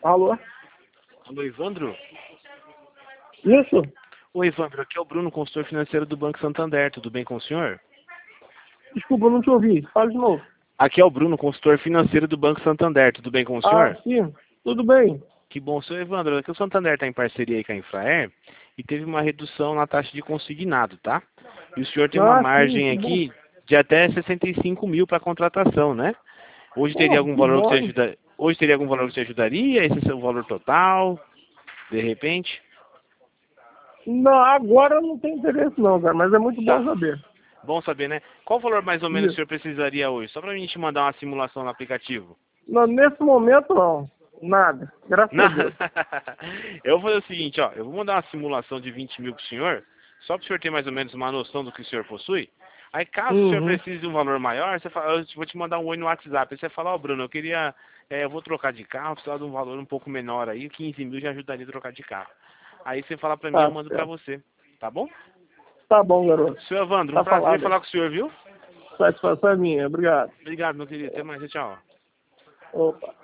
Alô? Alô, Evandro? Isso? Oi, Evandro, aqui é o Bruno, consultor financeiro do Banco Santander. Tudo bem com o senhor? Desculpa, eu não te ouvi. Fala de novo. Aqui é o Bruno, consultor financeiro do Banco Santander. Tudo bem com o Ah, senhor? sim. Tudo bem. Que bom, senhor Evandro. Aqui o Santander está em parceria aí com a Infraer e teve uma redução na taxa de consignado, tá? E o senhor tem uma Ah, sim, margem que bom. aqui de até 65 mil para contratação, né? Hoje teria Pô, algum que valor que bom, você hein? Hoje teria algum valor que você ajudaria? Esse é o valor total, de repente? Não, agora eu não tenho interesse não, cara, mas é muito bom Tá. saber. Bom saber, né? Qual valor mais ou menos o Isso. senhor precisaria hoje? Só para a gente mandar uma simulação no aplicativo. Não, nesse momento não. Nada. Graças a Não. Deus. Eu vou fazer o seguinte, ó. Eu vou mandar uma simulação de 20 mil pro senhor, só para o senhor ter mais ou menos uma noção do que o senhor possui. Aí, caso o senhor Uhum. precise de um valor maior, você fala, eu vou te mandar um oi no WhatsApp. Aí você fala, ó, Bruno, eu queria, eu vou trocar de carro, precisava de um valor um pouco menor aí, 15 mil já ajudaria a trocar de carro. Aí você fala para mim, eu Tá mando para certo. você. Tá bom? Tá bom, garoto. Senhor Evandro, um Tá prazer falado aí. falar com o senhor, viu? Satisfação é minha. Obrigado. Obrigado, meu querido. Até mais. Tchau. Opa.